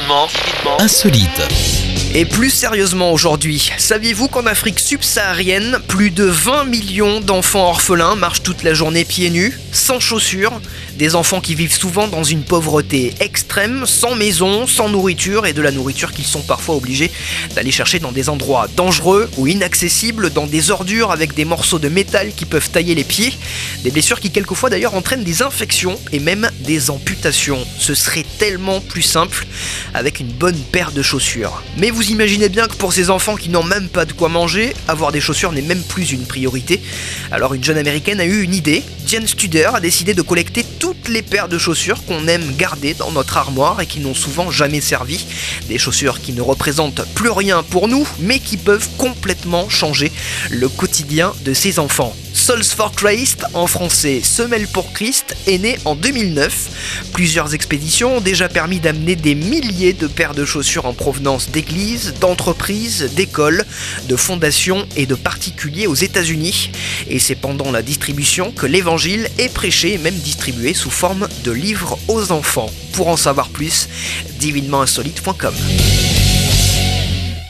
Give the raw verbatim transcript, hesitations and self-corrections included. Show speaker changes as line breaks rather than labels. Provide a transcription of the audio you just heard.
Divinement insolite.
Et plus sérieusement aujourd'hui, saviez-vous qu'en Afrique subsaharienne, plus de vingt millions d'enfants orphelins marchent toute la journée pieds nus, sans chaussures? Des enfants qui vivent souvent dans une pauvreté extrême, sans maison, sans nourriture et de la nourriture qu'ils sont parfois obligés d'aller chercher dans des endroits dangereux ou inaccessibles, dans des ordures avec des morceaux de métal qui peuvent tailler les pieds, des blessures qui quelquefois d'ailleurs entraînent des infections et même des amputations. Ce serait tellement plus simple avec une bonne paire de chaussures. Mais vous imaginez bien que pour ces enfants qui n'ont même pas de quoi manger, avoir des chaussures n'est même plus une priorité. Alors une jeune américaine a eu une idée. Jen Studer a décidé de collecter toutes les paires de chaussures qu'on aime garder dans notre armoire et qui n'ont souvent jamais servi. Des chaussures qui ne représentent plus rien pour nous, mais qui peuvent complètement changer le quotidien de ces enfants. Soles for Christ, en français Semelles pour Christ, est né en deux mille neuf. Plusieurs expéditions ont déjà permis d'amener des milliers de paires de chaussures en provenance d'églises, d'entreprises, d'écoles, de fondations et de particuliers aux États-Unis. Et c'est pendant la distribution que l'évangile est prêché et même distribué sous forme de livres aux enfants. Pour en savoir plus, divinement insolite point com.